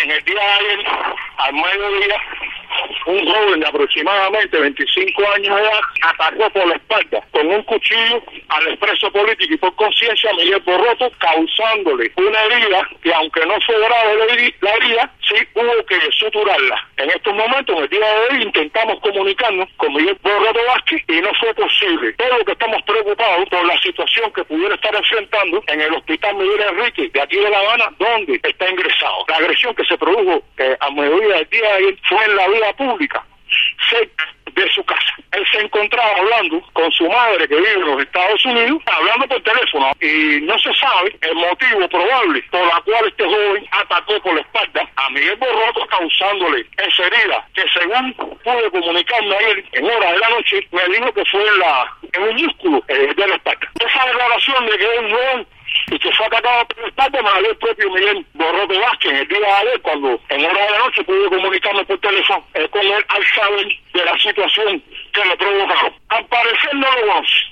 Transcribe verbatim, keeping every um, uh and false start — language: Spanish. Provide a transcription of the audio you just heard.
En el día de ayer, al mediodía, un joven de aproximadamente veinticinco años de edad atacó por la espalda con un cuchillo al expreso político y por conciencia Miguel Borroto, causándole una herida que, aunque no fue grave la heri- la herida, sí hubo que suturarla. En estos momentos, en el día de hoy, intentamos comunicarnos con Miguel Borroto Vázquez y no fue posible. Todo lo que estamos preocupados por la situación que pudiera estar enfrentando en el hospital Miguel Enrique de aquí de La Habana, donde está ingresado. La agresión que se produjo eh, a mediodía del día de ayer fue en la vía pública, cerca de su casa. Él se encontraba hablando con su madre, que vive en los Estados Unidos, hablando por teléfono, y no se sabe el motivo probable por la cual este joven atacó por la espalda a Miguel Borroto, causándole esa herida, que según pude comunicarme ayer en horas de la noche, me dijo que fue en, la, en un músculo eh, de la espalda. Esa declaración de que es un joven y que fue atacado por el espalda me la dio el propio Miguel Borroto Vázquez en el día de ayer, cuando en hora de la noche pude comunicarme por teléfono eh, con él al saber de la situación que le provocaron. Al parecer no lo conoce.